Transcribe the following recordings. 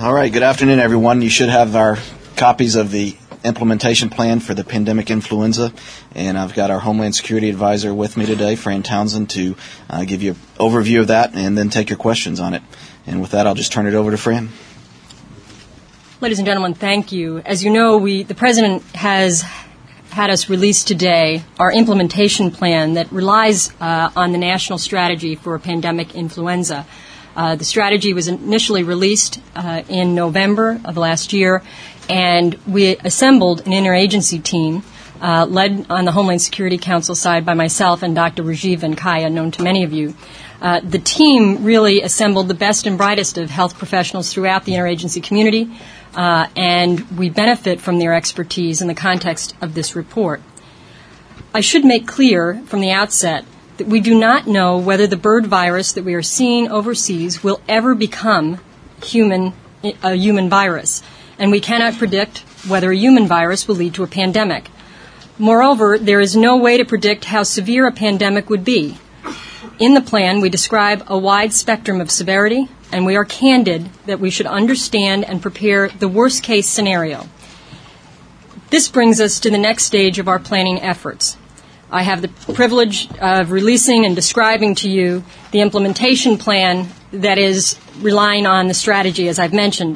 All right, good afternoon, everyone. You should have our copies of the implementation plan for the pandemic influenza, and I've got our Homeland Security Advisor with me today, Fran Townsend, to give you an overview of that and then take your questions on it. And with that, I'll just turn it over to Fran. Ladies and gentlemen, thank you. As you know, the President has had us release today our implementation plan that relies on the national strategy for pandemic influenza. The strategy was initially released in November of last year, and we assembled an interagency team led on the Homeland Security Council side by myself and Dr. Rajiv Venkaya, known to many of you. The team really assembled the best and brightest of health professionals throughout the interagency community, and we benefit from their expertise in the context of this report. I should make clear from the outset that we do not know whether the bird virus that we are seeing overseas will ever become a human virus, and we cannot predict whether a human virus will lead to a pandemic. Moreover, there is no way to predict how severe a pandemic would be. In the plan, we describe a wide spectrum of severity, and we are candid that we should understand and prepare the worst-case scenario. This brings us to the next stage of our planning efforts. I have the privilege of releasing and describing to you the implementation plan that is relying on the strategy, as I've mentioned.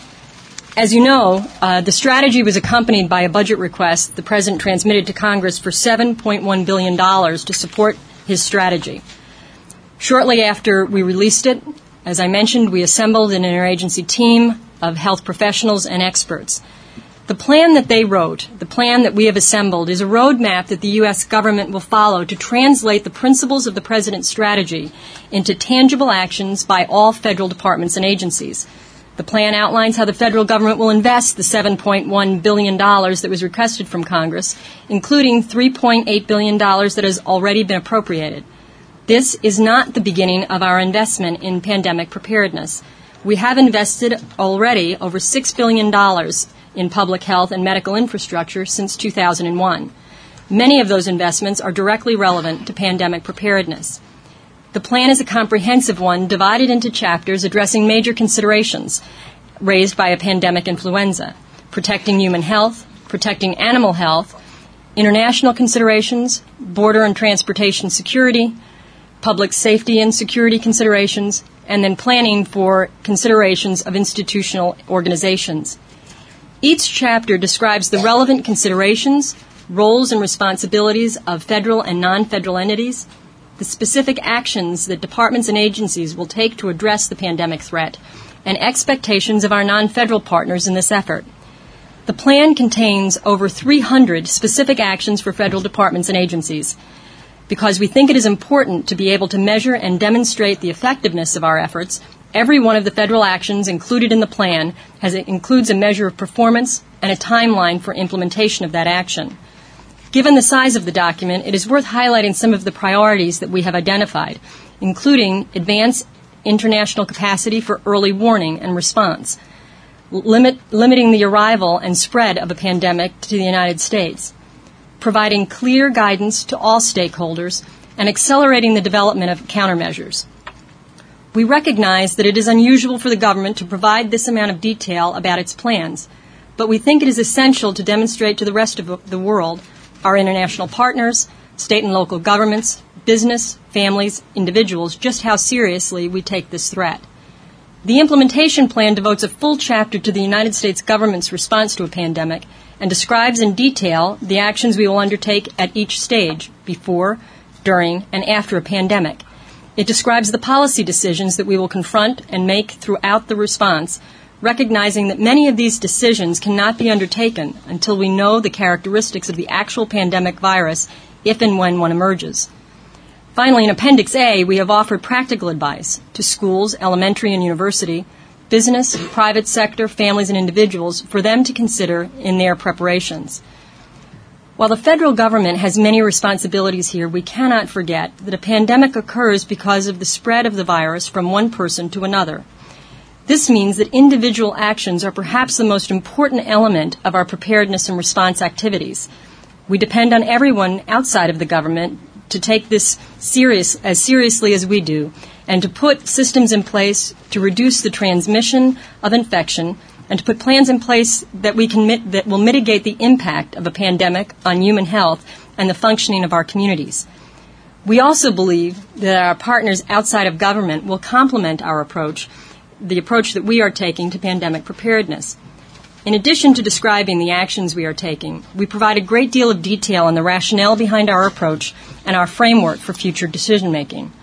As you know, the strategy was accompanied by a budget request the President transmitted to Congress for $7.1 billion to support his strategy. Shortly after we released it, as I mentioned, we assembled an interagency team of health professionals and experts. The plan that they wrote, the plan that we have assembled, is a roadmap that the U.S. government will follow to translate the principles of the President's strategy into tangible actions by all federal departments and agencies. The plan outlines how the federal government will invest the $7.1 billion that was requested from Congress, including $3.8 billion that has already been appropriated. This is not the beginning of our investment in pandemic preparedness. We have invested already over $6 billion in public health and medical infrastructure since 2001. Many of those investments are directly relevant to pandemic preparedness. The plan is a comprehensive one divided into chapters addressing major considerations raised by a pandemic influenza: protecting human health, protecting animal health, international considerations, border and transportation security, public safety and security considerations, and then planning for considerations of institutional organizations. Each chapter describes the relevant considerations, roles and responsibilities of federal and non-federal entities, the specific actions that departments and agencies will take to address the pandemic threat, and expectations of our non-federal partners in this effort. The plan contains over 300 specific actions for federal departments and agencies. Because we think it is important to be able to measure and demonstrate the effectiveness of our efforts, every one of the federal actions included in the plan includes a measure of performance and a timeline for implementation of that action. Given the size of the document, it is worth highlighting some of the priorities that we have identified, including advance international capacity for early warning and response, limiting the arrival and spread of a pandemic to the United States, providing clear guidance to all stakeholders, and accelerating the development of countermeasures. We recognize that it is unusual for the government to provide this amount of detail about its plans, but we think it is essential to demonstrate to the rest of the world, our international partners, state and local governments, business, families, individuals, just how seriously we take this threat. The implementation plan devotes a full chapter to the United States government's response to a pandemic and describes in detail the actions we will undertake at each stage, before, during, and after a pandemic. It describes the policy decisions that we will confront and make throughout the response, recognizing that many of these decisions cannot be undertaken until we know the characteristics of the actual pandemic virus if and when one emerges. Finally, in Appendix A, we have offered practical advice to schools, elementary and university, business, private sector, families, and individuals for them to consider in their preparations. While the federal government has many responsibilities here, we cannot forget that a pandemic occurs because of the spread of the virus from one person to another. This means that individual actions are perhaps the most important element of our preparedness and response activities. We depend on everyone outside of the government to take this as seriously as we do, and to put systems in place to reduce the transmission of infection and to put plans in place that that will mitigate the impact of a pandemic on human health and the functioning of our communities. We also believe that our partners outside of government will complement our approach, the approach that we are taking to pandemic preparedness. In addition to describing the actions we are taking, we provide a great deal of detail on the rationale behind our approach and our framework for future decision-making.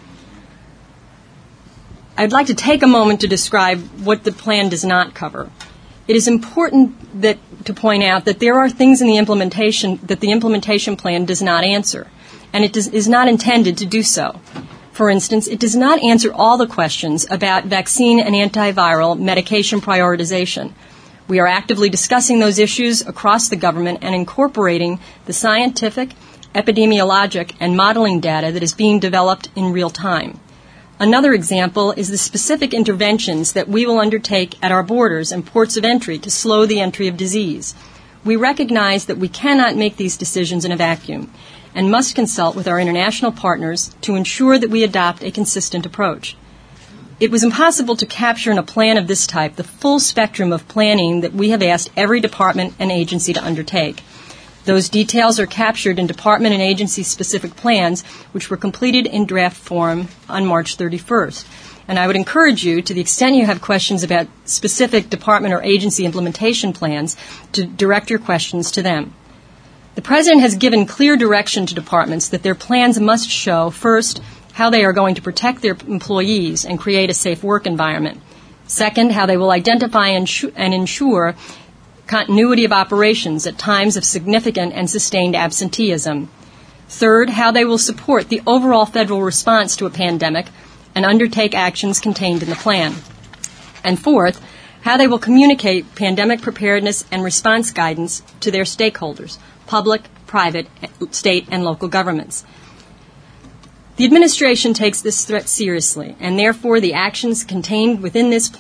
I'd like to take a moment to describe what the plan does not cover. It is important to point out that there are things in the implementation plan does not answer, and it is not intended to do so. For instance, it does not answer all the questions about vaccine and antiviral medication prioritization. We are actively discussing those issues across the government and incorporating the scientific, epidemiologic, and modeling data that is being developed in real time. Another example is the specific interventions that we will undertake at our borders and ports of entry to slow the entry of disease. We recognize that we cannot make these decisions in a vacuum and must consult with our international partners to ensure that we adopt a consistent approach. It was impossible to capture in a plan of this type the full spectrum of planning that we have asked every department and agency to undertake. Those details are captured in department and agency-specific plans, which were completed in draft form on March 31st. And I would encourage you, to the extent you have questions about specific department or agency implementation plans, to direct your questions to them. The President has given clear direction to departments that their plans must show, first, how they are going to protect their employees and create a safe work environment. Second, how they will identify and ensure continuity of operations at times of significant and sustained absenteeism. Third, how they will support the overall federal response to a pandemic and undertake actions contained in the plan. And fourth, how they will communicate pandemic preparedness and response guidance to their stakeholders, public, private, state, and local governments. The administration takes this threat seriously, and therefore we take the actions contained in this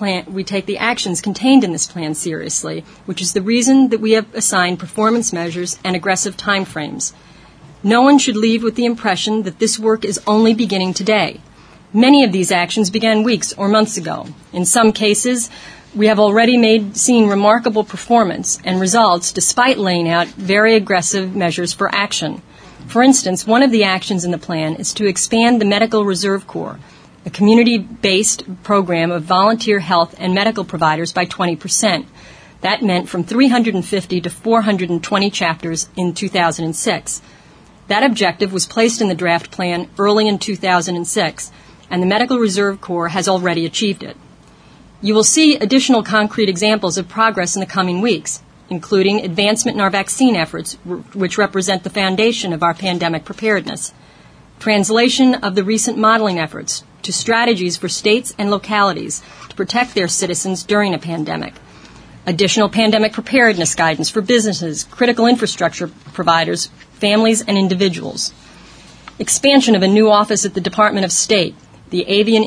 plan seriously, which is the reason that we have assigned performance measures and aggressive timeframes. No one should leave with the impression that this work is only beginning today. Many of these actions began weeks or months ago. In some cases, we have already seen remarkable performance and results despite laying out very aggressive measures for action. For instance, one of the actions in the plan is to expand the Medical Reserve Corps, a community-based program of volunteer health and medical providers, by 20%. That meant from 350 to 420 chapters in 2006. That objective was placed in the draft plan early in 2006, and the Medical Reserve Corps has already achieved it. You will see additional concrete examples of progress in the coming weeks, including advancement in our vaccine efforts, which represent the foundation of our pandemic preparedness, translation of the recent modeling efforts to strategies for states and localities to protect their citizens during a pandemic, additional pandemic preparedness guidance for businesses, critical infrastructure providers, families, and individuals, expansion of a new office at the Department of State, the Avian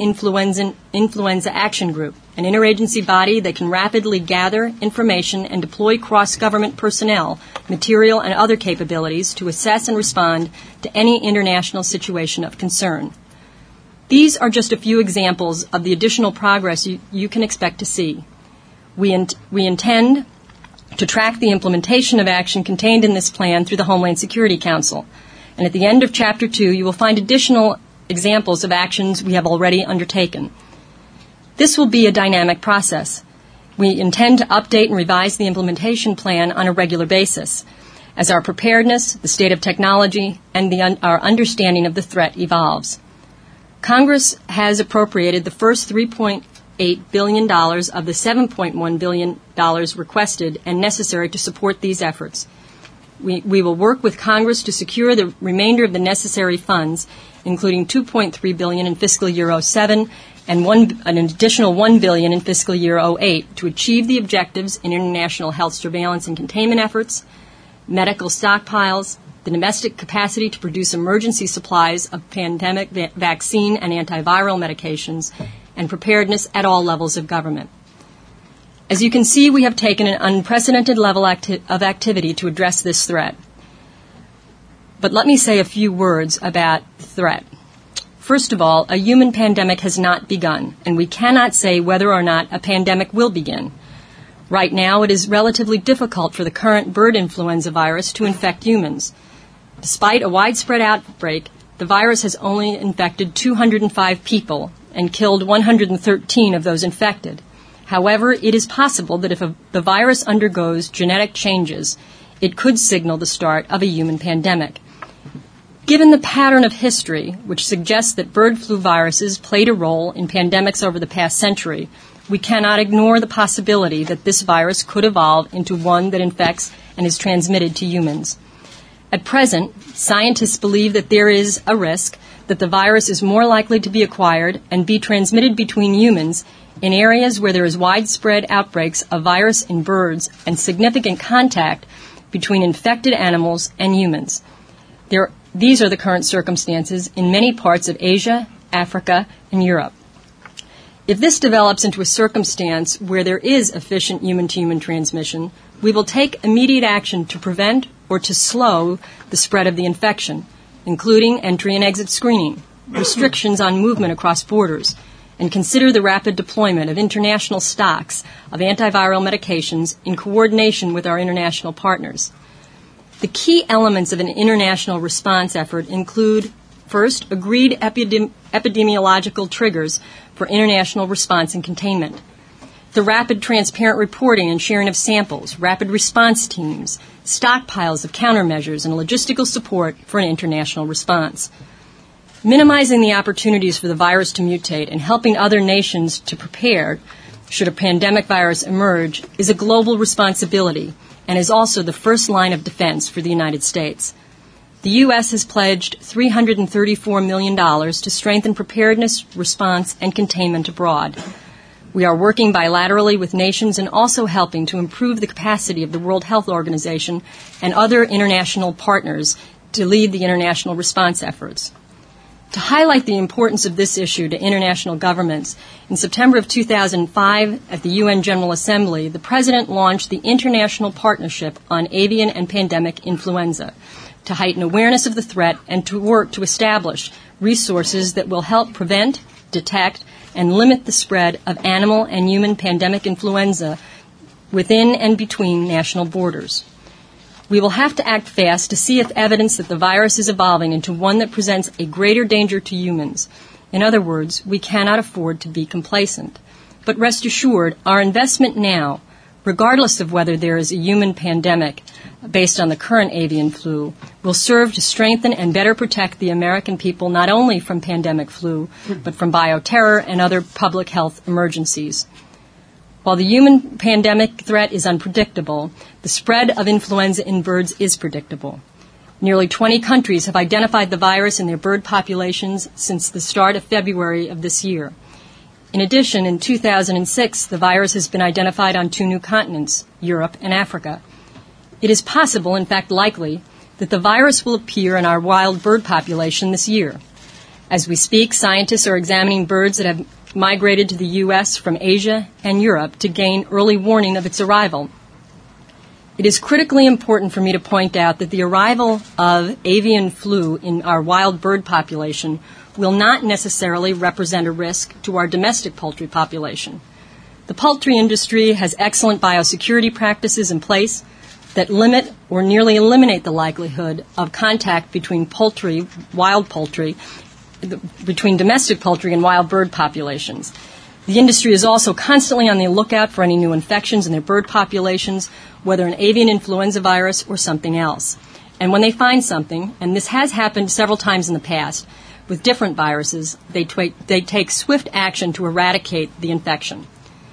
Influenza Action Group, an interagency body that can rapidly gather information and deploy cross-government personnel, material, and other capabilities to assess and respond to any international situation of concern. These are just a few examples of the additional progress you can expect to see. We intend to track the implementation of action contained in this plan through the Homeland Security Council. And at the end of Chapter 2, you will find additional examples of actions we have already undertaken. This will be a dynamic process. We intend to update and revise the implementation plan on a regular basis as our preparedness, the state of technology, and our understanding of the threat evolves. Congress has appropriated the first $3.8 billion of the $7.1 billion requested and necessary to support these efforts. We will work with Congress to secure the remainder of the necessary funds, including $2.3 billion in fiscal year 2007 and an additional $1 billion in fiscal year 2008 to achieve the objectives in international health surveillance and containment efforts, medical stockpiles, the domestic capacity to produce emergency supplies of pandemic vaccine and antiviral medications, and preparedness at all levels of government. As you can see, we have taken an unprecedented level of activity to address this threat. But let me say a few words about the threat. First of all, a human pandemic has not begun, and we cannot say whether or not a pandemic will begin. Right now, it is relatively difficult for the current bird influenza virus to infect humans. Despite a widespread outbreak, the virus has only infected 205 people and killed 113 of those infected. However, it is possible that if the virus undergoes genetic changes, it could signal the start of a human pandemic. Given the pattern of history, which suggests that bird flu viruses played a role in pandemics over the past century, we cannot ignore the possibility that this virus could evolve into one that infects and is transmitted to humans. At present, scientists believe that there is a risk that the virus is more likely to be acquired and be transmitted between humans in areas where there is widespread outbreaks of virus in birds and significant contact between infected animals and humans. These are the current circumstances in many parts of Asia, Africa, and Europe. If this develops into a circumstance where there is efficient human-to-human transmission, we will take immediate action to prevent or to slow the spread of the infection, including entry and exit screening, restrictions on movement across borders, and consider the rapid deployment of international stocks of antiviral medications in coordination with our international partners. The key elements of an international response effort include, first, agreed epidemiological triggers for international response and containment, the rapid, transparent reporting and sharing of samples, rapid response teams, stockpiles of countermeasures, and logistical support for an international response. Minimizing the opportunities for the virus to mutate and helping other nations to prepare should a pandemic virus emerge is a global responsibility and is also the first line of defense for the United States. The U.S. has pledged $334 million to strengthen preparedness, response, and containment abroad. We are working bilaterally with nations and also helping to improve the capacity of the World Health Organization and other international partners to lead the international response efforts. To highlight the importance of this issue to international governments, in September of 2005 at the UN General Assembly, the President launched the International Partnership on Avian and Pandemic Influenza to heighten awareness of the threat and to work to establish resources that will help prevent, detect, and limit the spread of animal and human pandemic influenza within and between national borders. We will have to act fast to see if evidence that the virus is evolving into one that presents a greater danger to humans. In other words, we cannot afford to be complacent. But rest assured, our investment now, regardless of whether there is a human pandemic based on the current avian flu, will serve to strengthen and better protect the American people not only from pandemic flu, but from bioterror and other public health emergencies. While the human pandemic threat is unpredictable, the spread of influenza in birds is predictable. Nearly 20 countries have identified the virus in their bird populations since the start of February of this year. In addition, in 2006, the virus has been identified on 2 new continents, Europe and Africa. It is possible, in fact likely, that the virus will appear in our wild bird population this year. As we speak, scientists are examining birds that have migrated to the U.S. from Asia and Europe to gain early warning of its arrival. It is critically important for me to point out that the arrival of avian flu in our wild bird population will not necessarily represent a risk to our domestic poultry population. The poultry industry has excellent biosecurity practices in place that limit or nearly eliminate the likelihood of contact between wild poultry, between domestic poultry and wild bird populations. The industry is also constantly on the lookout for any new infections in their bird populations, whether an avian influenza virus or something else. And when they find something, and this has happened several times in the past with different viruses, they take swift action to eradicate the infection.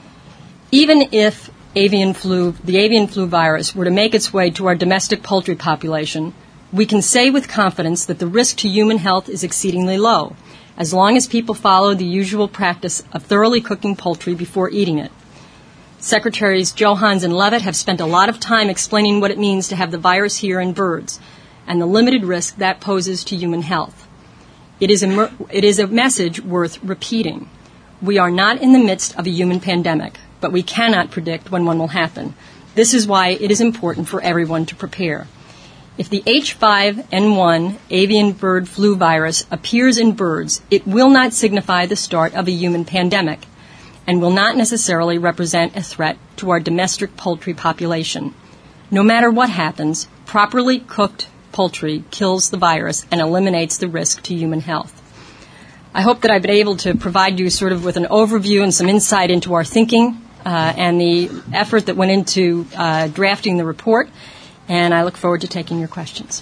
Even if the avian flu virus were to make its way to our domestic poultry population, we can say with confidence that the risk to human health is exceedingly low, as long as people follow the usual practice of thoroughly cooking poultry before eating it. Secretaries Johans and Leavitt have spent a lot of time explaining what it means to have the virus here in birds and the limited risk that poses to human health. It is a message worth repeating. We are not in the midst of a human pandemic, but we cannot predict when one will happen. This is why it is important for everyone to prepare. If the H5N1 avian bird flu virus appears in birds, it will not signify the start of a human pandemic and will not necessarily represent a threat to our domestic poultry population. No matter what happens, properly cooked poultry kills the virus and eliminates the risk to human health. I hope that I've been able to provide you sort of with an overview and some insight into our thinking and the effort that went into drafting the report, and I look forward to taking your questions.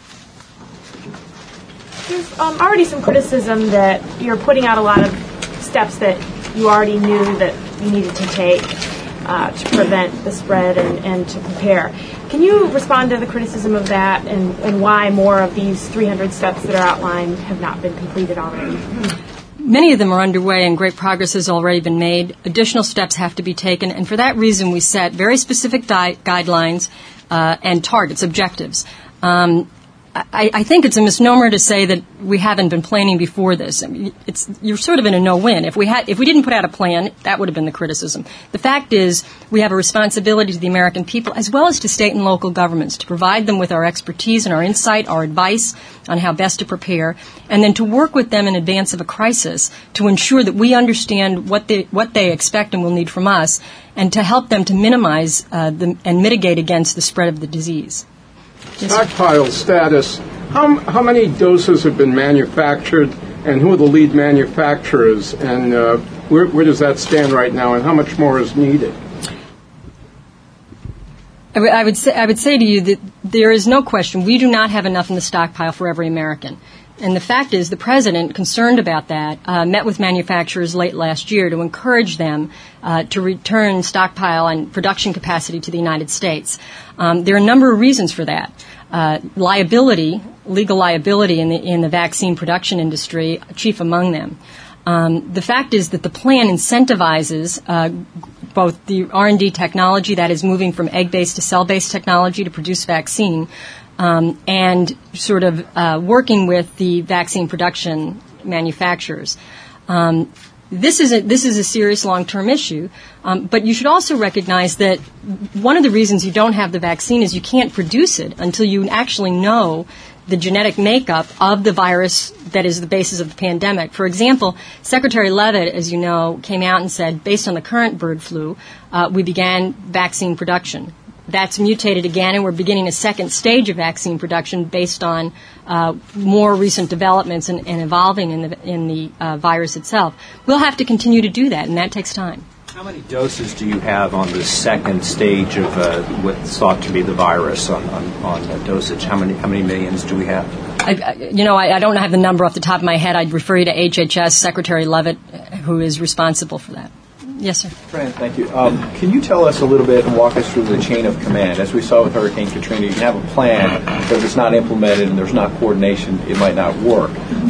There's already some criticism that you're putting out a lot of steps that you already knew that you needed to take to prevent the spread and to prepare. Can you respond to the criticism of that and why more of these 300 steps that are outlined have not been completed already? Many of them are underway and great progress has already been made. Additional steps have to be taken, and for that reason we set very specific guidelines and targets, objectives. I think it's a misnomer to say that we haven't been planning before this. I mean, you're sort of in a no-win. If we didn't put out a plan, that would have been the criticism. The fact is, we have a responsibility to the American people as well as to state and local governments to provide them with our expertise and our insight, our advice on how best to prepare, and then to work with them in advance of a crisis to ensure that we understand what they expect and will need from us, and to help them to minimize and mitigate against the spread of the disease. Stockpile status. How many doses have been manufactured, and who are the lead manufacturers, and where does that stand right now, and how much more is needed? I would say to you that there is no question we do not have enough in the stockpile for every American. And the fact is, the President, concerned about that, met with manufacturers late last year to encourage them to return stockpile and production capacity to the United States. There are a number of reasons for that. Legal liability in the vaccine production industry, chief among them. The fact is that the plan incentivizes both the R&D technology, that is moving from egg-based to cell-based technology to produce vaccine, and sort of working with the vaccine production manufacturers. This is a serious long-term issue, but you should also recognize that one of the reasons you don't have the vaccine is you can't produce it until you actually know the genetic makeup of the virus that is the basis of the pandemic. For example, Secretary Leavitt, as you know, came out and said, based on the current bird flu, we began vaccine production. That's mutated again, and we're beginning a second stage of vaccine production based on more recent developments and evolving in the virus itself. We'll have to continue to do that, and that takes time. How many doses do you have on the second stage of what's thought to be the virus on dosage? How many millions do we have? I don't have the number off the top of my head. I'd refer you to HHS, Secretary Leavitt, who is responsible for that. Yes, sir. Fran, thank you. Can you tell us a little bit and walk us through the chain of command? As we saw with Hurricane Katrina, you can have a plan, but if it's not implemented and there's not coordination, it might not work.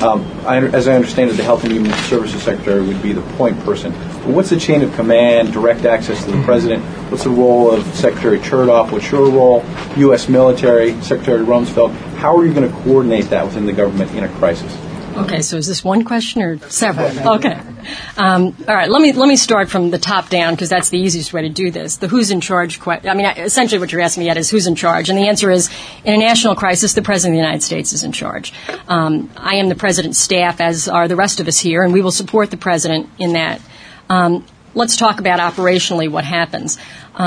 As I understand it, the Health and Human Services Secretary would be the point person. But what's the chain of command, direct access to the President? What's the role of Secretary Chertoff? What's your role? U.S. military, Secretary Rumsfeld. How are you going to coordinate that within the government in a crisis? Okay, so is this one question or several? Okay. All right, let me start from the top down because that's the easiest way to do this. The who's in charge question. Essentially what you're asking me at is who's in charge. And the answer is, in a national crisis, the President of the United States is in charge. I am the President's staff, as are the rest of us here, and we will support the President in that. Let's talk about operationally what happens.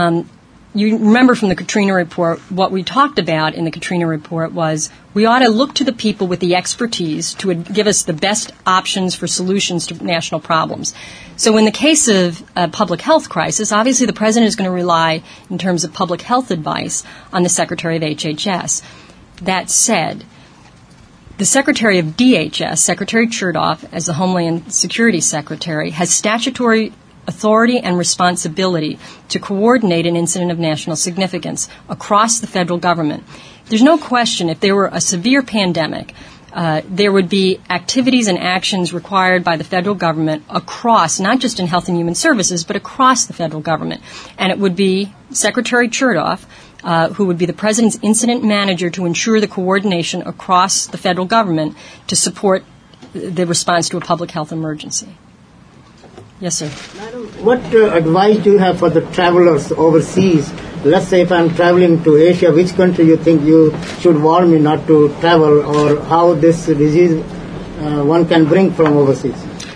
You remember from the Katrina report, what we talked about in the Katrina report was we ought to look to the people with the expertise to give us the best options for solutions to national problems. So in the case of a public health crisis, obviously the President is going to rely, in terms of public health advice, on the Secretary of HHS. That said, the Secretary of DHS, Secretary Chertoff, as the Homeland Security Secretary, has statutory authority and responsibility to coordinate an incident of national significance across the federal government. There's no question if there were a severe pandemic, there would be activities and actions required by the federal government across, not just in Health and Human Services, but across the federal government. And it would be Secretary Chertoff, who would be the President's incident manager to ensure the coordination across the federal government to support the response to a public health emergency. Yes, sir. Madam, what advice do you have for the travelers overseas let's say if I'm traveling to Asia, which country you think you should warn me not to travel, or how this disease one can bring from overseas?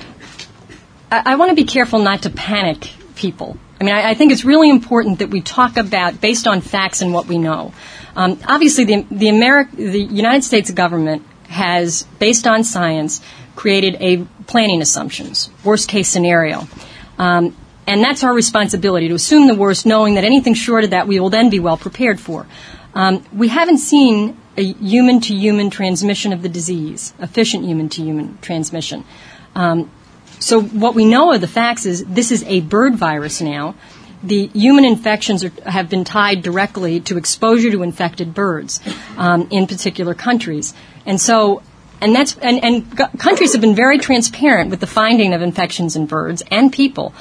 I want to be careful not to panic people. I mean, I think it's really important that we talk about based on facts and what we know. Obviously, the United States government has, based on science, created a planning assumptions, worst case scenario. And that's our responsibility, to assume the worst, knowing that anything short of that we will then be well prepared for. We haven't seen a human-to-human transmission of the disease, efficient human-to-human transmission. So what we know of the facts is this is a bird virus now. The human infections have been tied directly to exposure to infected birds in particular countries. And so, countries have been very transparent with the finding of infections in birds and people.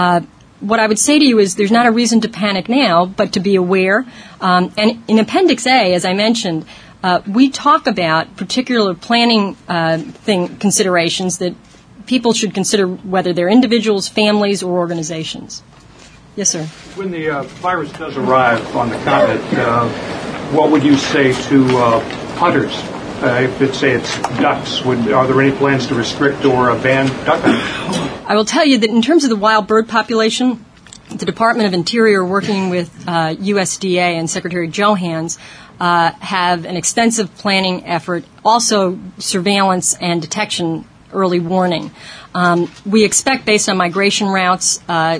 What I would say to you is there's not a reason to panic now, but to be aware. And in Appendix A, as I mentioned, we talk about particular planning considerations that people should consider, whether they're individuals, families, or organizations. Yes, sir. When the virus does arrive on the continent, what would you say to hunters? If it's ducks, are there any plans to restrict or ban duck hunting? I will tell you that in terms of the wild bird population, the Department of Interior, working with USDA and Secretary Johans, have an extensive planning effort, also surveillance and detection, early warning. We expect, based on migration routes,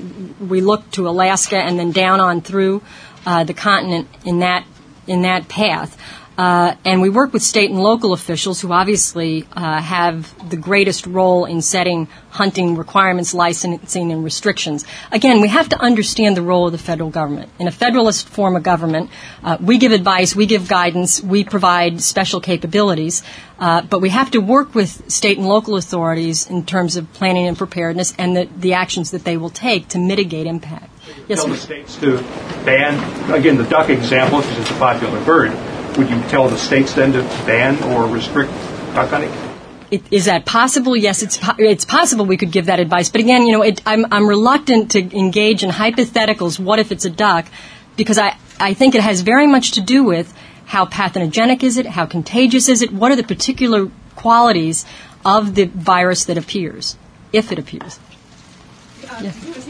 we look to Alaska and then down on through the continent in that path. And we work with state and local officials who obviously have the greatest role in setting hunting requirements, licensing, and restrictions. Again, we have to understand the role of the federal government. In a federalist form of government, we give advice, we give guidance, we provide special capabilities, but we have to work with state and local authorities in terms of planning and preparedness and the actions that they will take to mitigate impact. Yes, tell the states to ban, again, the duck example, because it's a popular bird. Would you tell the states then to ban or restrict duck hunting? Is that possible? Yes, it's possible we could give that advice. But again, I'm reluctant to engage in hypotheticals. What if it's a duck? Because I think it has very much to do with how pathogenic is it, how contagious is it, what are the particular qualities of the virus that appears, if it appears. Yes.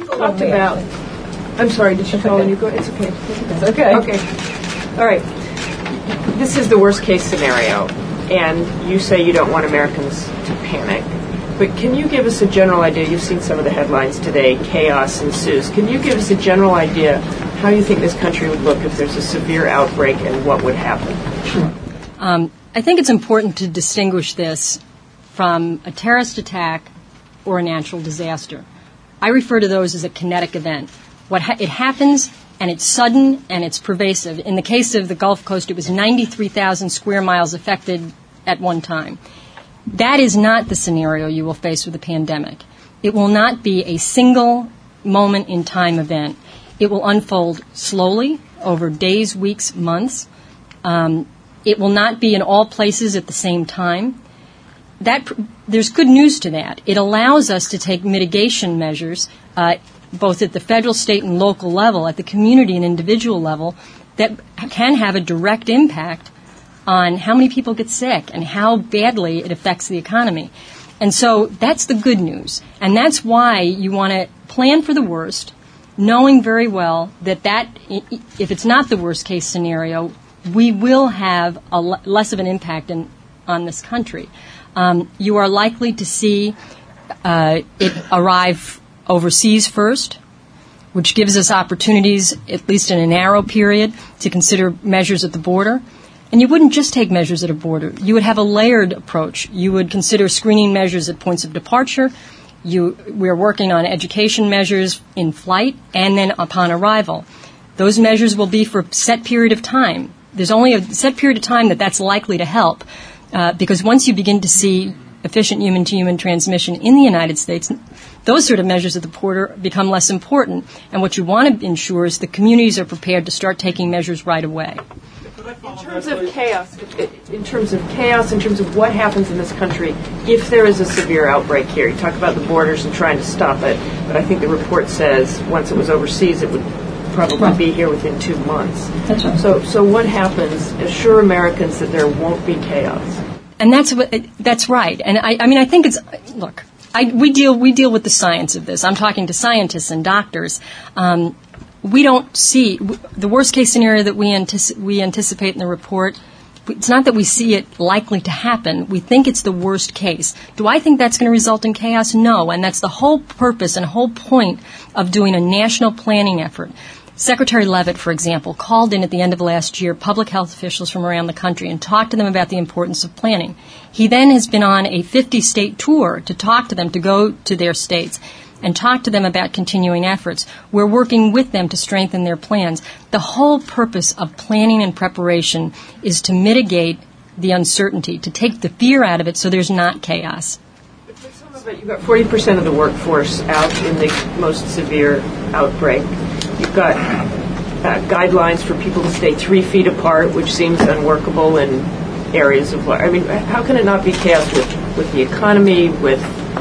I'm sorry, did you call and you go? It's okay. It's okay. Okay. All right. This is the worst case scenario, and you say you don't want Americans to panic. But can you give us a general idea? You've seen some of the headlines today, chaos ensues. Can you give us a general idea how you think this country would look if there's a severe outbreak and what would happen? Sure. I think it's important to distinguish this from a terrorist attack or a natural disaster. I refer to those as a kinetic event. It happens, and it's sudden, and it's pervasive. In the case of the Gulf Coast, it was 93,000 square miles affected at one time. That is not the scenario you will face with a pandemic. It will not be a single moment in time event. It will unfold slowly over days, weeks, months. It will not be in all places at the same time. There's good news to that. It allows us to take mitigation measures, both at the federal, state, and local level, at the community and individual level, that can have a direct impact on how many people get sick and how badly it affects the economy. And so that's the good news. And that's why you want to plan for the worst, knowing very well that if it's not the worst case scenario, we will have less of an impact on this country. You are likely to see it arrive overseas first, which gives us opportunities, at least in a narrow period, to consider measures at the border. And you wouldn't just take measures at a border. You would have a layered approach. You would consider screening measures at points of departure. We're working on education measures in flight and then upon arrival. Those measures will be for a set period of time. There's only a set period of time that's likely to help, because once you begin to see efficient human-to-human transmission in the United States, those sort of measures at the border become less important. And what you want to ensure is the communities are prepared to start taking measures right away. In terms of chaos, in terms of what happens in this country if there is a severe outbreak here, you talk about the borders and trying to stop it, but I think the report says once it was overseas it would probably be here within 2 months. That's right. So what happens? Assure Americans that there won't be chaos. And that's right. And I think it's, look, we deal with the science of this. I'm talking to scientists and doctors. We don't see the worst case scenario that we anticipate in the report. It's not that we see it likely to happen. We think it's the worst case. Do I think that's going to result in chaos? No. And that's the whole purpose and whole point of doing a national planning effort. Secretary Leavitt, for example, called in at the end of last year public health officials from around the country and talked to them about the importance of planning. He then has been on a 50-state tour to talk to them, to go to their states and talk to them about continuing efforts. We're working with them to strengthen their plans. The whole purpose of planning and preparation is to mitigate the uncertainty, to take the fear out of it so there's not chaos. But some of it, you've got 40% of the workforce out in the most severe outbreak. You've got guidelines for people to stay 3 feet apart, which seems unworkable in areas of life. I mean, how can it not be chaos with the economy, with...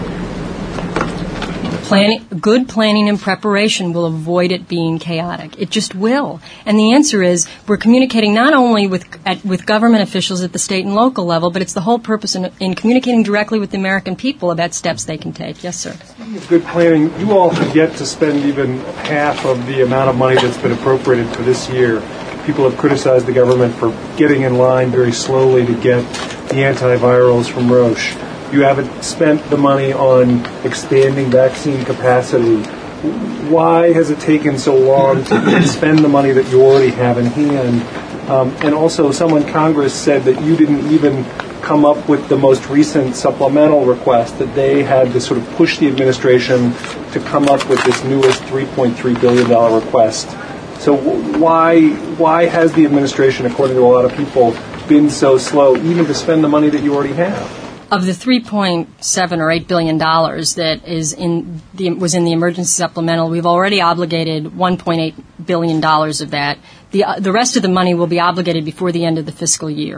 Good planning and preparation will avoid it being chaotic. It just will. And the answer is we're communicating not only with government officials at the state and local level, but it's the whole purpose in communicating directly with the American people about steps they can take. Yes, sir. Good planning. You all have yet to spend even half of the amount of money that's been appropriated for this year. People have criticized the government for getting in line very slowly to get the antivirals from Roche. You haven't spent the money on expanding vaccine capacity. Why has it taken so long to spend the money that you already have in hand? And also, someone in Congress said that you didn't even come up with the most recent supplemental request, that they had to sort of push the administration to come up with this newest $3.3 billion request. So why has the administration, according to a lot of people, been so slow, even to spend the money that you already have? Of the $3.7 or $8 billion that was in the emergency supplemental, we've already obligated $1.8 billion of that. The rest of the money will be obligated before the end of the fiscal year.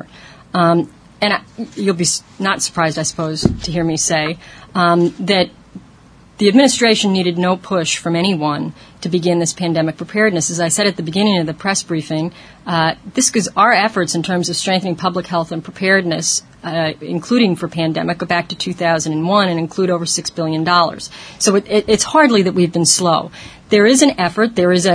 You'll be not surprised, I suppose, to hear me say that the administration needed no push from anyone to begin this pandemic preparedness. As I said at the beginning of the press briefing, this goes our efforts in terms of strengthening public health and preparedness, including for pandemic, go back to 2001 and include over $6 billion. So it's hardly that we've been slow. There is an effort. There has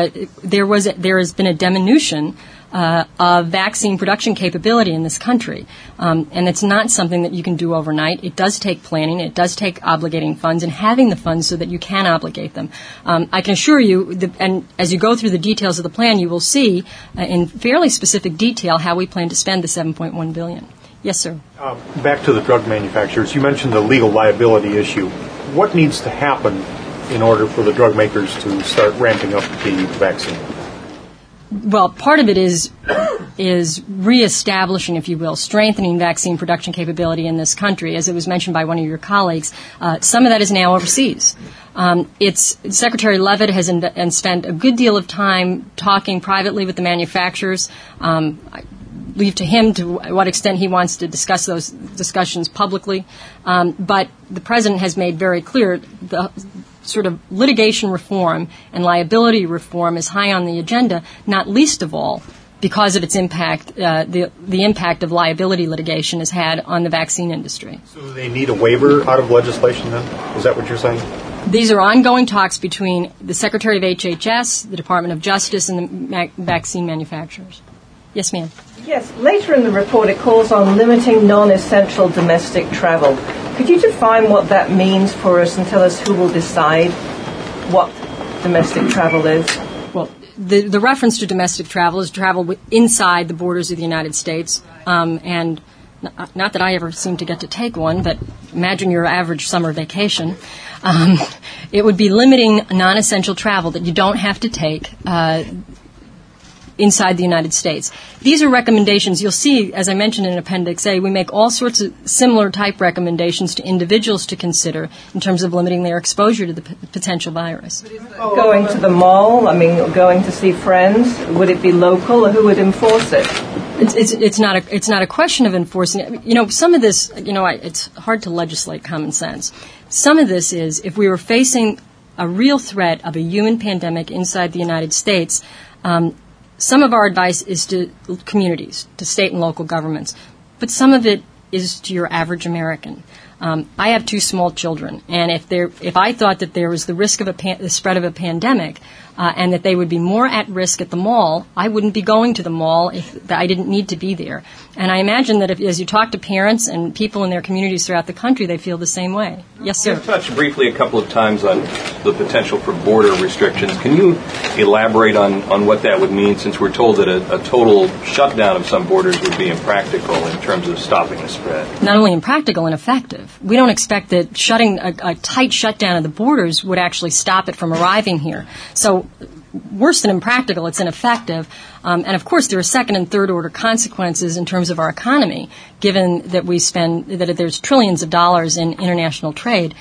been a diminution of vaccine production capability in this country. And it's not something that you can do overnight. It does take planning. It does take obligating funds and having the funds so that you can obligate them. I can assure you, and as you go through the details of the plan, you will see in fairly specific detail how we plan to spend the $7.1 billion. Yes, sir. Back to the drug manufacturers. You mentioned the legal liability issue. What needs to happen in order for the drug makers to start ramping up the vaccine? Well, part of it is reestablishing, if you will, strengthening vaccine production capability in this country. As it was mentioned by one of your colleagues, some of that is now overseas. Secretary Leavitt has spent a good deal of time talking privately with the manufacturers. I leave to him to what extent he wants to discuss those discussions publicly. But the President has made very clear the sort of litigation reform and liability reform is high on the agenda, not least of all because of its impact, the impact of liability litigation has had on the vaccine industry. So do they need a waiver out of legislation then? Is that what you're saying? These are ongoing talks between the Secretary of HHS, the Department of Justice, and the vaccine manufacturers. Yes, ma'am. Yes. Later in the report, it calls on limiting non-essential domestic travel. Could you define what that means for us and tell us who will decide what domestic travel is? Well, the reference to domestic travel is travel inside the borders of the United States. And not that I ever seem to get to take one, but imagine your average summer vacation. It would be limiting non-essential travel that you don't have to take inside the United States. These are recommendations. You'll see, as I mentioned in Appendix A, we make all sorts of similar type recommendations to individuals to consider in terms of limiting their exposure to the potential virus. Going to the mall, going to see friends, would it be local or who would enforce it? It's not a question of enforcing it. Some of this, it's hard to legislate common sense. Some of this is if we were facing a real threat of a human pandemic inside the United States, some of our advice is to communities, to state and local governments, but some of it is to your average American. I have 2 small children, and if I thought that there was the risk of the spread of a pandemic and that they would be more at risk at the mall, I wouldn't be going to the mall if I didn't need to be there. And I imagine that as you talk to parents and people in their communities throughout the country, they feel the same way. Yes, sir. You've touched briefly a couple of times on the potential for border restrictions. Can you elaborate on what that would mean, since we're told that a total shutdown of some borders would be impractical in terms of stopping the spread? Not only impractical, ineffective. We don't expect that shutting a tight shutdown of the borders would actually stop it from arriving here. So worse than impractical, it's ineffective. And of course, there are second and third order consequences in terms of our economy, given that there's trillions of dollars in international trade.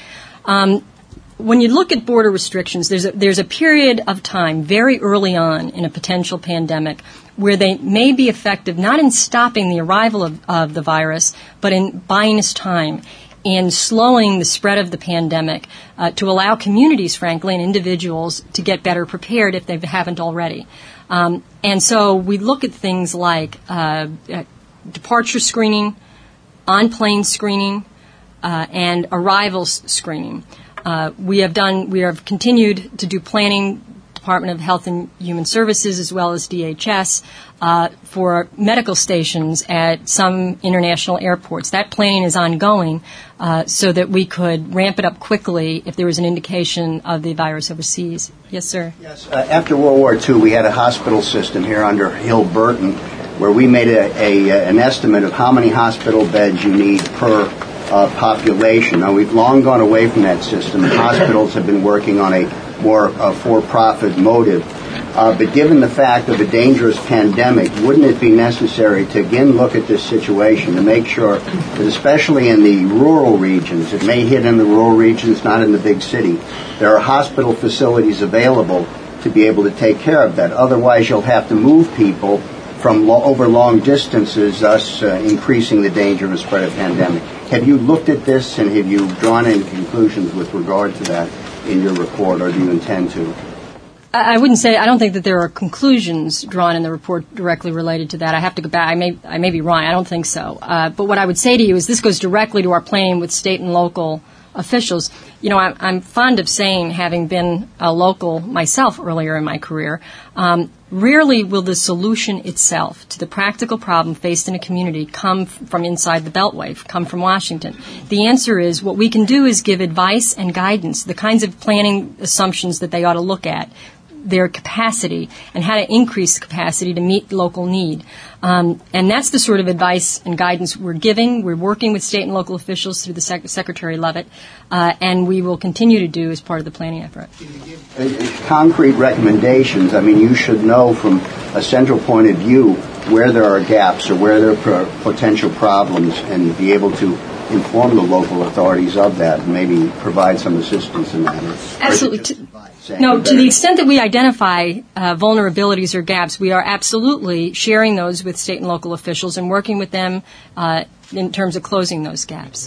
When you look at border restrictions, there's a period of time very early on in a potential pandemic where they may be effective not in stopping the arrival of the virus, but in buying us time, in slowing the spread of the pandemic, to allow communities, frankly, and individuals to get better prepared if they haven't already. And so we look at things like departure screening, on-plane screening, and arrivals screening. We have continued to do planning, Department of Health and Human Services as well as DHS, for medical stations at some international airports. That planning is ongoing so that we could ramp it up quickly if there was an indication of the virus overseas. Yes, sir. Yes. After World War II, we had a hospital system here under Hill-Burton where we made an estimate of how many hospital beds you need per population. Now, we've long gone away from that system. Hospitals have been working on a more for-profit motive. But given the fact of a dangerous pandemic, wouldn't it be necessary to again look at this situation to make sure that, especially in the rural regions, it may hit in the rural regions, not in the big city, there are hospital facilities available to be able to take care of that. Otherwise, you'll have to move people from over long distances, thus increasing the danger of a spread of pandemic. Have you looked at this, and have you drawn any conclusions with regard to that in your report, or do you intend to? I don't think that there are conclusions drawn in the report directly related to that. I have to go back. I may be wrong. I don't think so. But what I would say to you is this goes directly to our planning with state and local officials. You know, I'm fond of saying, having been a local myself earlier in my career, rarely will the solution itself to the practical problem faced in a community come from inside the Beltway, come from Washington. The answer is what we can do is give advice and guidance, the kinds of planning assumptions that they ought to look at, their capacity, and how to increase the capacity to meet local need. And that's the sort of advice and guidance we're giving. We're working with state and local officials through the Secretary Leavitt, and we will continue to do as part of the planning effort. Concrete recommendations. I mean, you should know from a central point of view where there are gaps or where there are potential problems, and be able to inform the local authorities of that and maybe provide some assistance in that. Absolutely. No, to the extent that we identify vulnerabilities or gaps, we are absolutely sharing those with state and local officials and working with them in terms of closing those gaps.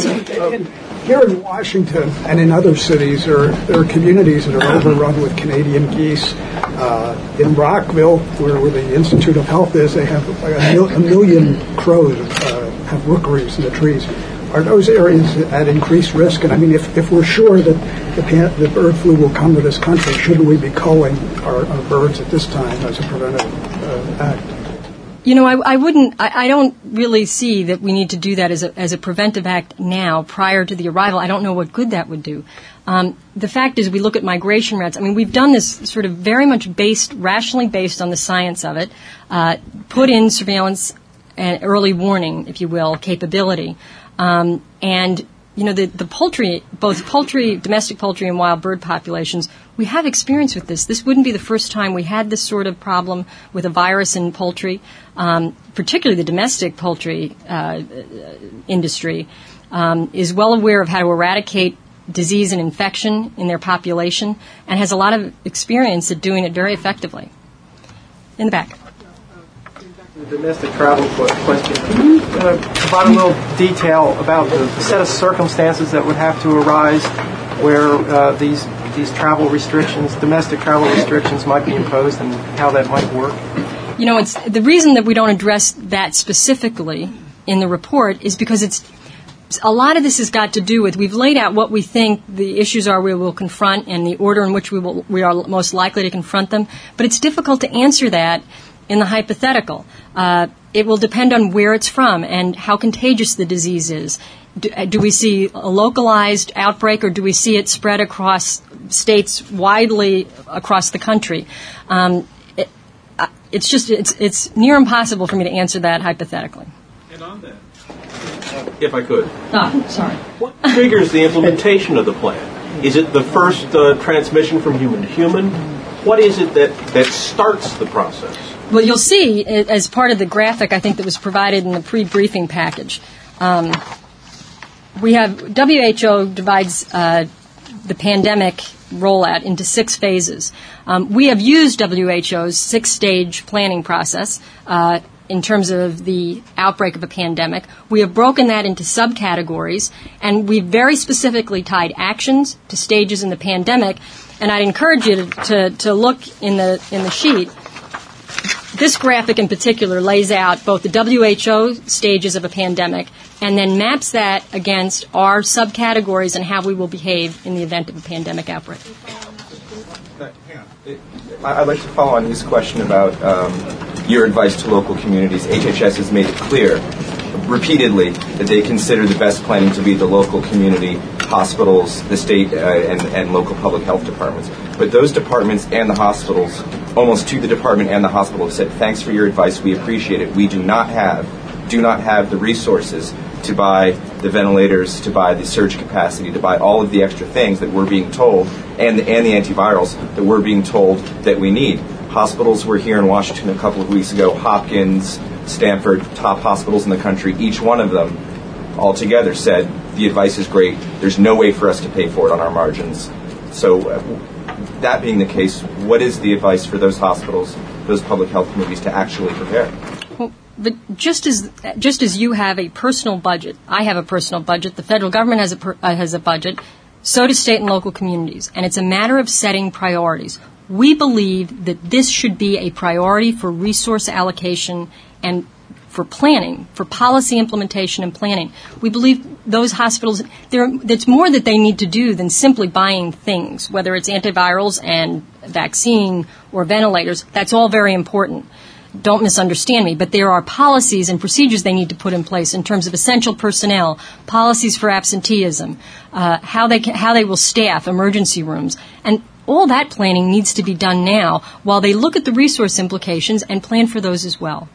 Here in Washington and in other cities, there are communities that are overrun with Canadian geese. In Rockville, where the Institute of Health is, they have a million crows have rookeries in the trees. Are those areas at increased risk? And I mean, if we're sure that the bird flu will come to this country, shouldn't we be culling our birds at this time as a preventive act? You know, I don't really see that we need to do that as a preventive act now, prior to the arrival. I don't know what good that would do. The fact is, we look at migration routes. I mean, we've done this sort of very much rationally based on the science of it, put in surveillance and early warning, if you will, capability. And, you know, the poultry, both poultry, domestic poultry and wild bird populations, we have experience with this. This wouldn't be the first time we had this sort of problem with a virus in poultry, particularly the domestic poultry industry is well aware of how to eradicate disease and infection in their population and has a lot of experience at doing it very effectively. In the back. The domestic travel question. Can you provide a little detail about the set of circumstances that would have to arise where these these travel restrictions, domestic travel restrictions might be imposed and how that might work? You know, it's the reason that we don't address that specifically in the report is because a lot of this has got to do with, we've laid out what we think the issues are we will confront and the order in which we are most likely to confront them, but it's difficult to answer that in the hypothetical. It will depend on where it's from and how contagious the disease is. Do we see a localized outbreak, or do we see it spread across states widely across the country? It's near impossible for me to answer that hypothetically. And on that, if I could. Sorry. What triggers the implementation of the plan? Is it the first transmission from human to human? What is it that starts the process? Well, you'll see, as part of the graphic, I think, that was provided in the pre-briefing package, we have WHO divides the pandemic rollout into 6 phases. We have used WHO's 6-stage planning process in terms of the outbreak of a pandemic. We have broken that into subcategories, and we've very specifically tied actions to stages in the pandemic. And I'd encourage you to look in the sheet. This graphic in particular lays out both the WHO stages of a pandemic and then maps that against our subcategories and how we will behave in the event of a pandemic outbreak. I'd like to follow on his question about your advice to local communities. HHS has made it clear repeatedly that they consider the best planning to be the local community, hospitals, the state and local public health departments. But those departments and the hospitals, almost to the department and the hospital, have said, thanks for your advice, we appreciate it. We do not have the resources to buy the ventilators, to buy the surge capacity, to buy all of the extra things that we're being told, and the antivirals that we're being told that we need. Hospitals were here in Washington a couple of weeks ago, Hopkins, Stanford, top hospitals in the country, each one of them all together said, the advice is great, there's no way for us to pay for it on our margins. So that being the case, what is the advice for those hospitals, those public health communities to actually prepare? Well, but just as you have a personal budget, I have a personal budget, the federal government has a budget, so do state and local communities. And it's a matter of setting priorities. We believe that this should be a priority for resource allocation and for planning, for policy implementation and planning. We believe those hospitals, there's more that they need to do than simply buying things, whether it's antivirals and vaccine or ventilators. That's all very important. Don't misunderstand me, but there are policies and procedures they need to put in place in terms of essential personnel, policies for absenteeism, how they will staff emergency rooms, and all that planning needs to be done now while they look at the resource implications and plan for those as well.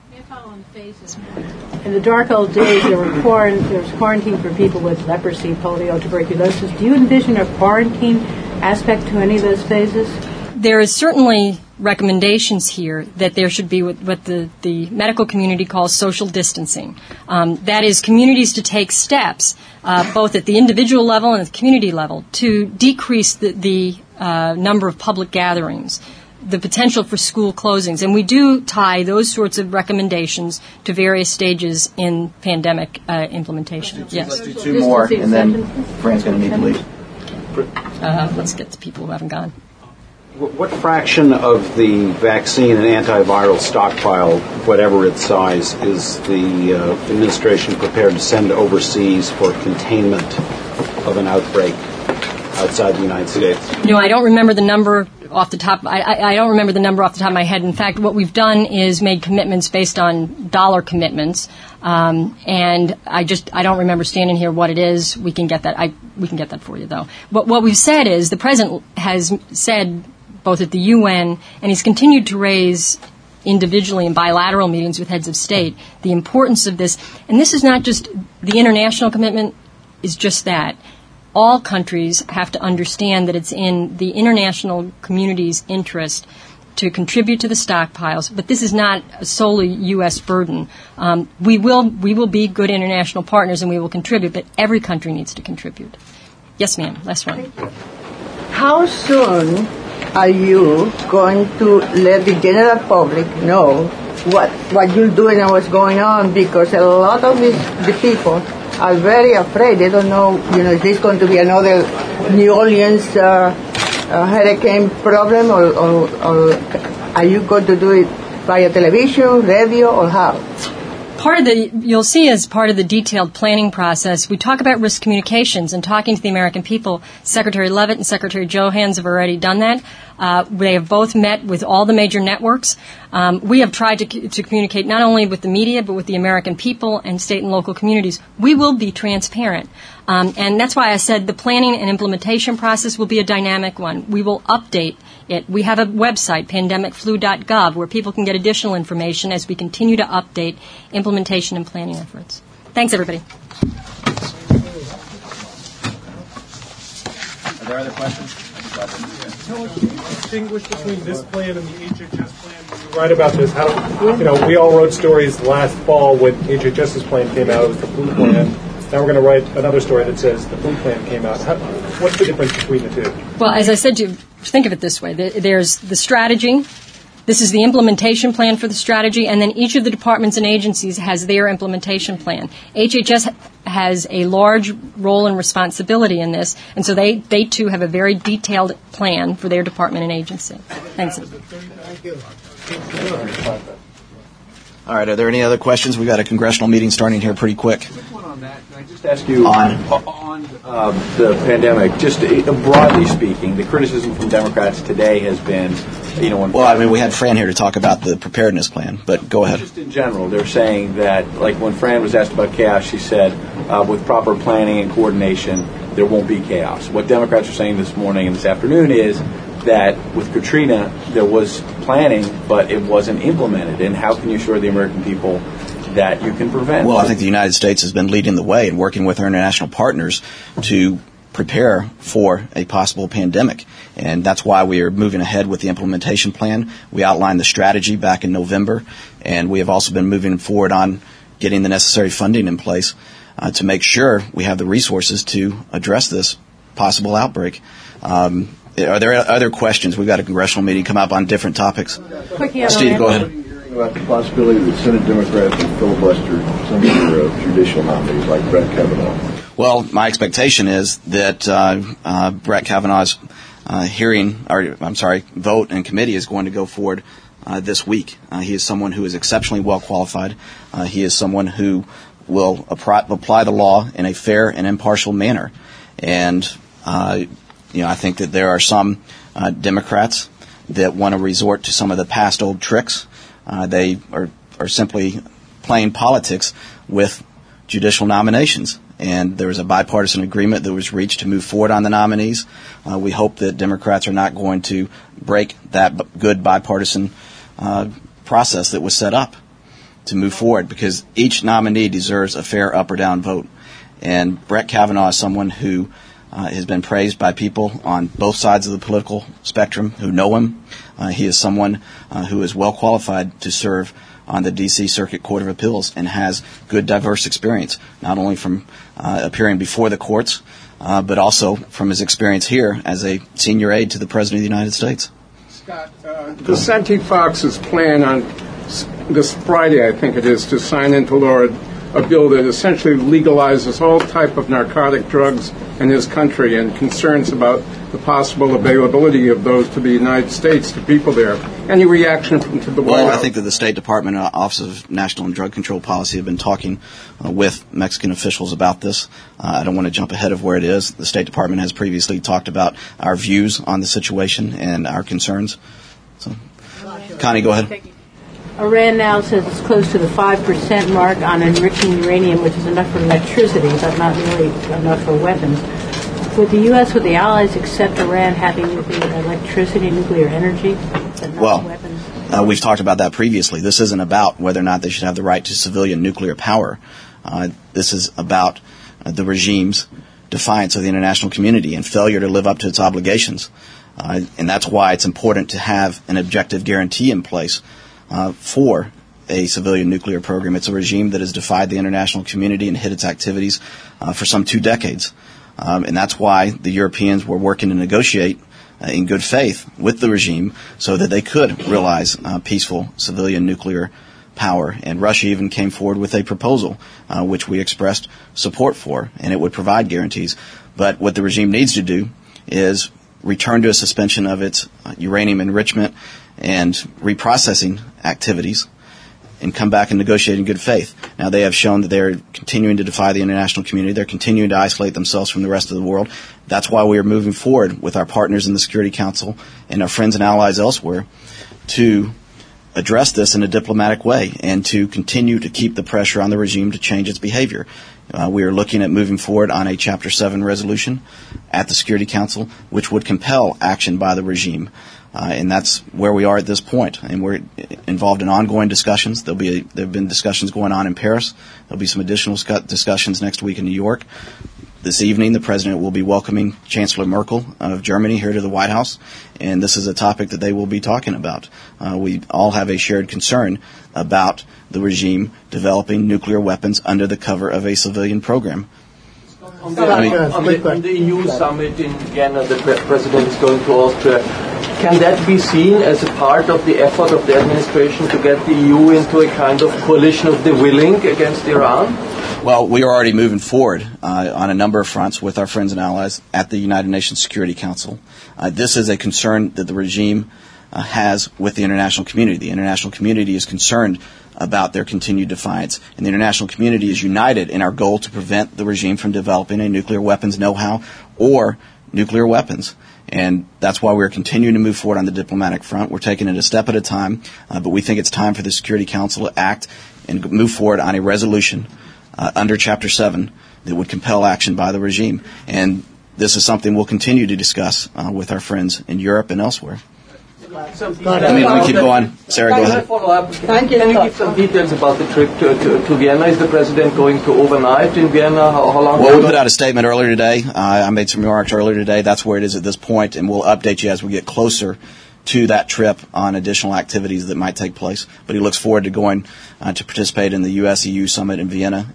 In the dark old days, there was quarantine for people with leprosy, polio, tuberculosis. Do you envision a quarantine aspect to any of those phases? There is certainly recommendations here that there should be what the medical community calls social distancing. That is, communities to take steps, both at the individual level and at the community level, to decrease the number of public gatherings, the potential for school closings. And we do tie those sorts of recommendations to various stages in pandemic implementation. Yes. Let's do 2 more, and then Fran's going to need to leave. Let's get to people who haven't gone. What fraction of the vaccine and antiviral stockpile, whatever its size, is the administration prepared to send overseas for containment of an outbreak outside the United States? I don't remember the number off the top. I don't remember the number off the top of my head. In fact, what we've done is made commitments based on dollar commitments, and I don't remember standing here what it is. We can get that. We can get that for you, though. What we've said is the president has said, both at the UN, and he's continued to raise individually in bilateral meetings with heads of state, the importance of this. And this is not just the international commitment, is just that. All countries have to understand that it's in the international community's interest to contribute to the stockpiles, but this is not a solely U.S. burden. We will be good international partners and we will contribute, but every country needs to contribute. Yes, ma'am. Last one. How soon are you going to let the general public know what you're doing and what's going on? Because a lot of the people are very afraid. They don't know, is this going to be another New Orleans hurricane problem, or are you going to do it via television, radio, or how? You'll see as part of the detailed planning process, we talk about risk communications and talking to the American people. Secretary Leavitt and Secretary Johans have already done that. They have both met with all the major networks. We have tried to communicate not only with the media, but with the American people and state and local communities. We will be transparent. And that's why I said the planning and implementation process will be a dynamic one. We will update it. We have a website, pandemicflu.gov, where people can get additional information as we continue to update implementation and planning efforts. Thanks, everybody. Are there other questions? Tell us, can you distinguish between this plan and the HHS plan? When you write about this, we all wrote stories last fall when HHS's plan came out. It was the flu plan. Now we're going to write another story that says the flu plan came out. What's the difference between the two? Well, as I said to you, think of it this way. There's the strategy. This is the implementation plan for the strategy, and then each of the departments and agencies has their implementation plan. HHS has a large role and responsibility in this, and so they too have a very detailed plan for their department and agency. Thanks. Thank you. All right, are there any other questions? We've got a congressional meeting starting here pretty quick. On that, can I just ask you on the pandemic, just broadly speaking, the criticism from Democrats today has been, we had Fran here to talk about the preparedness plan, but go ahead. Just in general, they're saying that, like when Fran was asked about chaos, she said, with proper planning and coordination, there won't be chaos. What Democrats are saying this morning and this afternoon is that with Katrina, there was planning, but it wasn't implemented. And how can you assure the American people that you can prevent? Well, I think the United States has been leading the way and working with our international partners to prepare for a possible pandemic. And that's why we are moving ahead with the implementation plan. We outlined the strategy back in November, and we have also been moving forward on getting the necessary funding in place to make sure we have the resources to address this possible outbreak. Are there other questions? We've got a congressional meeting come up on different topics. Steve, go ahead. About the possibility that Senate Democrats would filibuster some of your judicial nominees like Brett Kavanaugh. Well, my expectation is that Brett Kavanaugh's vote in committee is going to go forward this week. He is someone who is exceptionally well qualified. He is someone who will apply the law in a fair and impartial manner. And I think that there are some Democrats that want to resort to some of the past old tricks. They are simply playing politics with judicial nominations. And there was a bipartisan agreement that was reached to move forward on the nominees. We hope that Democrats are not going to break that good bipartisan process that was set up to move forward, because each nominee deserves a fair up or down vote. And Brett Kavanaugh is someone who has been praised by people on both sides of the political spectrum who know him. He is someone who is well qualified to serve on the D.C. Circuit Court of Appeals and has good, diverse experience, not only from appearing before the courts, but also from his experience here as a senior aide to the President of the United States. Scott, Vicente Fox's plan on this Friday, I think it is, to sign into law a bill that essentially legalizes all type of narcotic drugs in his country, and concerns about the possible availability of those to the United States, to people there. Any reaction to the White House? Well, I think that the State Department and Office of National and Drug Control Policy have been talking with Mexican officials about this. I don't want to jump ahead of where it is. The State Department has previously talked about our views on the situation and our concerns. So, Connie, go ahead. Iran now says it's close to the 5% mark on enriching uranium, which is enough for electricity, but not really enough for weapons. Would the U.S., would the Allies accept Iran having the electricity, nuclear energy, but not weapons? We've talked about that previously. This isn't about whether or not they should have the right to civilian nuclear power. This is about the regime's defiance of the international community and failure to live up to its obligations. And that's why it's important to have an objective guarantee in place for a civilian nuclear program. It's a regime that has defied the international community and hid its activities for some 2 decades. And that's why the Europeans were working to negotiate in good faith with the regime so that they could realize peaceful civilian nuclear power. And Russia even came forward with a proposal which we expressed support for, and it would provide guarantees. But what the regime needs to do is return to a suspension of its uranium enrichment and reprocessing activities and come back and negotiate in good faith. Now, they have shown that they're continuing to defy the international community. They're continuing to isolate themselves from the rest of the world. That's why we are moving forward with our partners in the Security Council and our friends and allies elsewhere to address this in a diplomatic way and to continue to keep the pressure on the regime to change its behavior. We are looking at moving forward on a Chapter 7 resolution at the Security Council, which would compel action by the regime. And that's where we are at this point. And we're involved in ongoing discussions. There have been discussions going on in Paris. There'll be some additional discussions next week in New York. This evening, the President will be welcoming Chancellor Merkel of Germany here to the White House, and this is a topic that they will be talking about. We all have a shared concern about the regime developing nuclear weapons under the cover of a civilian program. On the EU summit in Vienna, the President is going to Austria. Can that be seen as a part of the effort of the administration to get the EU into a kind of coalition of the willing against Iran? Well, we are already moving forward on a number of fronts with our friends and allies at the United Nations Security Council. This is a concern that the regime has with the international community. The international community is concerned about their continued defiance, and the international community is united in our goal to prevent the regime from developing a nuclear weapons know-how or nuclear weapons. And that's why we're continuing to move forward on the diplomatic front. We're taking it a step at a time, but we think it's time for the Security Council to act and move forward on a resolution under Chapter 7 that would compel action by the regime. And this is something we'll continue to discuss with our friends in Europe and elsewhere. Let me keep going. Sarah, go ahead. Follow up. Can you give some details about the trip to Vienna? Is the President going to overnight in Vienna? How long? Well, we put out a statement earlier today. I made some remarks earlier today. That's where it is at this point, and we'll update you as we get closer to that trip on additional activities that might take place. But he looks forward to going to participate in the U.S.-EU summit in Vienna.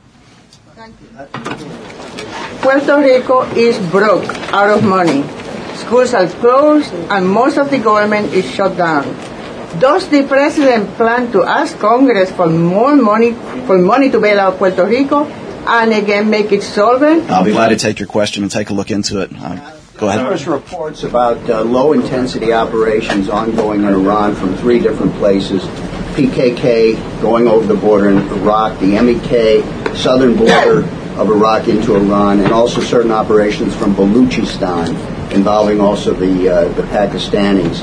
Puerto Rico is broke, out of money. Schools are closed and most of the government is shut down. Does the President plan to ask Congress for more money to bail out Puerto Rico and again make it solvent? I'll be glad to take your question and take a look into it. Go ahead. There's reports about low-intensity operations ongoing in Iran from 3 different places. PKK going over the border in Iraq, the MEK, southern border of Iraq into Iran, and also certain operations from Baluchistan involving also the Pakistanis.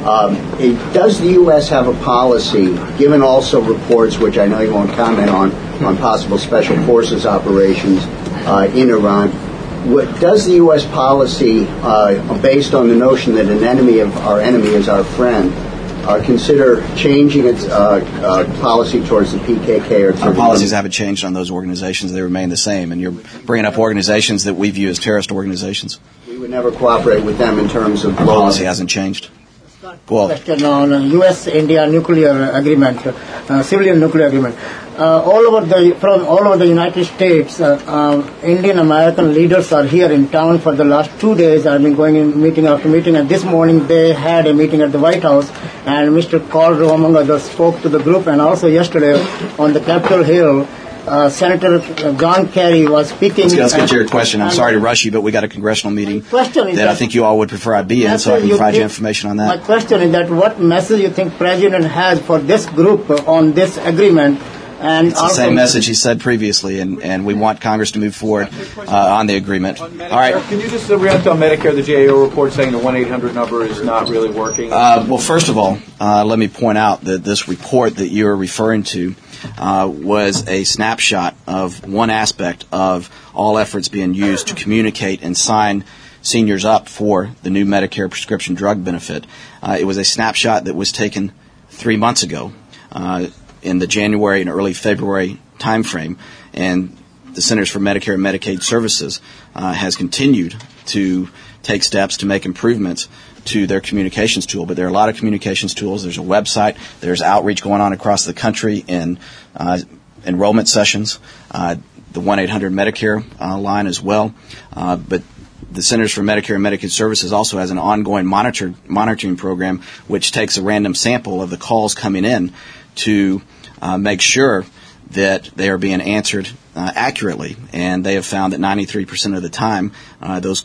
Does the U.S. have a policy, given also reports, which I know you won't comment on possible special forces operations in Iran, does the U.S. policy, based on the notion that an enemy of our enemy is our friend, consider changing its policy towards the PKK? Or our policies haven't changed on those organizations. They remain the same. And you're bringing up organizations that we view as terrorist organizations. We would never cooperate with them in terms of... Our policy hasn't changed. Question on U.S.-India nuclear agreement, civilian nuclear agreement. All over the United States, Indian American leaders are here in town for the last 2 days. I've been going in meeting after meeting, and this morning they had a meeting at the White House, and Mr. Calderon, among others, spoke to the group, and also yesterday on the Capitol Hill, Senator John Kerry was speaking. Let's get to your question. I'm sorry to rush you, but we got a congressional meeting that I think you all would prefer I be in, so I can provide you information on that. My question is that what message you think President has for this group on this agreement? And it's the same message he said previously, and we want Congress to move forward on the agreement. All right. Can you just react on Medicare, the GAO report saying the 1-800 number is not really working? Well, first of all, let me point out that this report that you're referring to was a snapshot of one aspect of all efforts being used to communicate and sign seniors up for the new Medicare prescription drug benefit. It was a snapshot that was taken 3 months ago in the January and early February timeframe, and the Centers for Medicare and Medicaid Services has continued to take steps to make improvements to their communications tool. But there are a lot of communications tools. There's a website. There's outreach going on across the country in enrollment sessions, the 1-800 Medicare line as well. But the Centers for Medicare and Medicaid Services also has an ongoing monitoring program which takes a random sample of the calls coming in to make sure that they are being answered accurately. And they have found that 93% of the time those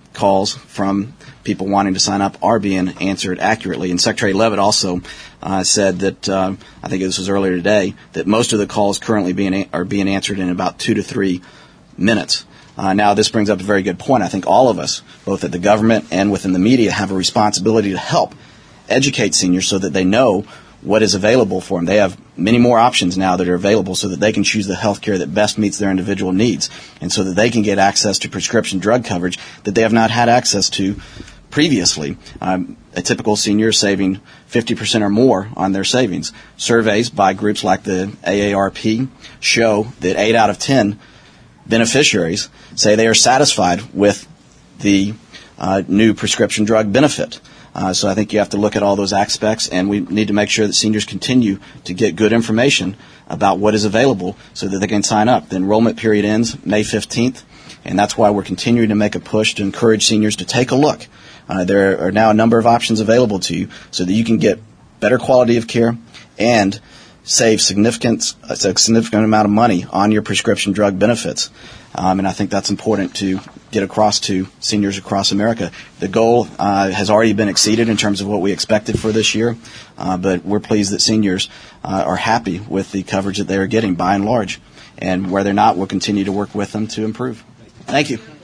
calls from people wanting to sign up are being answered accurately. And Secretary Leavitt also said that, I think this was earlier today, that most of the calls currently are being answered in about 2 to 3 minutes. Now, this brings up a very good point. I think all of us, both at the government and within the media, have a responsibility to help educate seniors so that they know what is available for them. They have many more options now that are available so that they can choose the health care that best meets their individual needs, and so that they can get access to prescription drug coverage that they have not had access to previously. A typical senior is saving 50% or more on their savings. Surveys by groups like the AARP show that 8 out of 10 beneficiaries say they are satisfied with the new prescription drug benefit. So I think you have to look at all those aspects, and we need to make sure that seniors continue to get good information about what is available so that they can sign up. The enrollment period ends May 15th, and that's why we're continuing to make a push to encourage seniors to take a look. There are now a number of options available to you so that you can get better quality of care and save a significant amount of money on your prescription drug benefits. And I think that's important to get across to seniors across America. The goal has already been exceeded in terms of what we expected for this year, but we're pleased that seniors are happy with the coverage that they are getting by and large. And where they're not, we'll continue to work with them to improve. Thank you.